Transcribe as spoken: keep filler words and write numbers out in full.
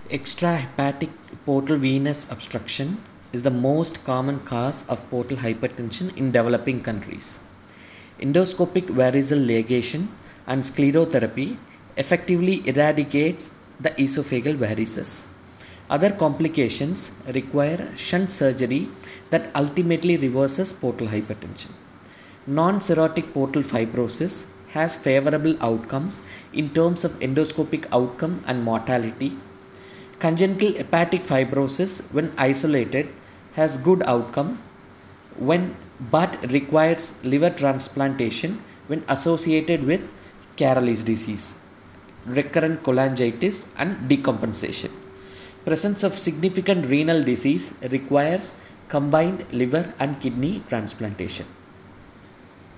Extrahepatic portal venous obstruction is the most common cause of portal hypertension in developing countries. Endoscopic variceal ligation and sclerotherapy effectively eradicates the esophageal varices. Other complications require shunt surgery that ultimately reverses portal hypertension. Non-cirrhotic portal fibrosis has favorable outcomes in terms of endoscopic outcome and mortality. Congenital hepatic fibrosis, when isolated, has good outcome when but requires liver transplantation when associated with Caroli's disease, recurrent cholangitis and decompensation. Presence of significant renal disease requires combined liver and kidney transplantation.